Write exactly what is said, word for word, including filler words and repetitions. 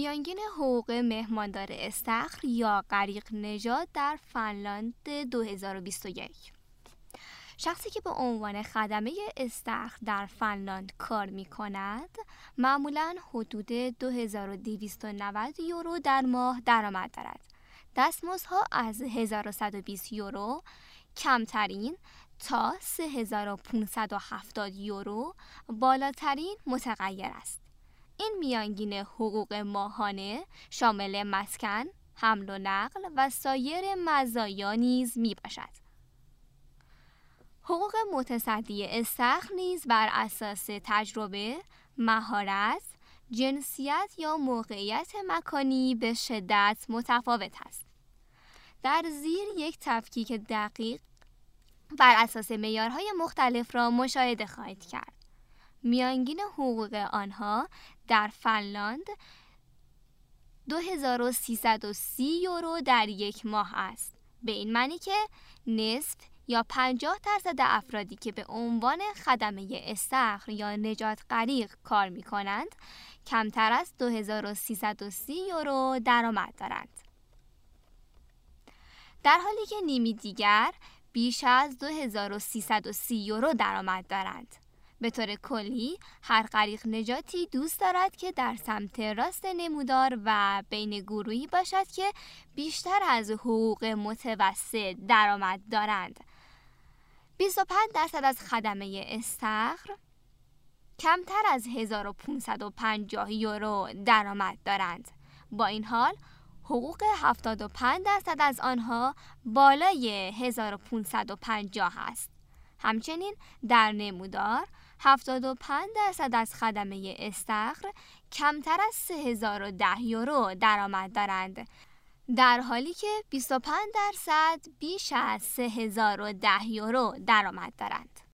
میانگین حقوق مهماندار استخر یا غریق نژاد در فنلاند دو هزار و بیست و یک. شخصی که به عنوان خدمه استخر در فنلاند کار می کند معمولاً حدود دو هزار و دویست و نود یورو در ماه درآمد دارد. دستمزدها از هزار و صد و بیست یورو کمترین تا سه هزار و پانصد و هفتاد یورو بالاترین متغیر است. این میانگین حقوق ماهانه شامل مسکن، حمل و نقل و سایر مزایا نیز می باشد. حقوق متصدی استخر نیز بر اساس تجربه، مهارت، جنسیت یا موقعیت مکانی به شدت متفاوت است. در زیر یک تفکیک دقیق بر اساس معیارهای مختلف را مشاهده خواهید کرد. میانگین حقوق آنها در فنلاند دو هزار و سیصد و سی یورو در یک ماه است. به این معنی که نصف یا پنجاه درصد افرادی که به عنوان خدمه استخر یا نجات غریق کار می کنند کمتر از دو هزار و سیصد و سی یورو درآمد دارند. در حالی که نیمی دیگر بیش از دو هزار و سیصد و سی یورو درآمد دارند. به طور کلی هر غریق نجاتی دوست دارد که در سمت راست نمودار و بین گروهی باشد که بیشتر از حقوق متوسط درآمد دارند. بیست و پنج درصد از خدمه استخر کمتر از هزار و پانصد و پنجاه یورو درآمد دارند. با این حال حقوق هفتاد و پنج درصد از آنها بالای هزار و پانصد و پنجاه است. همچنین در نمودار هفتاد و پنج درصد از خدمه استخر کمتر از سه هزار و ده یورو درآمد دارند، در حالی که بیست و پنج درصد بیش از سه هزار و ده یورو درآمد دارند.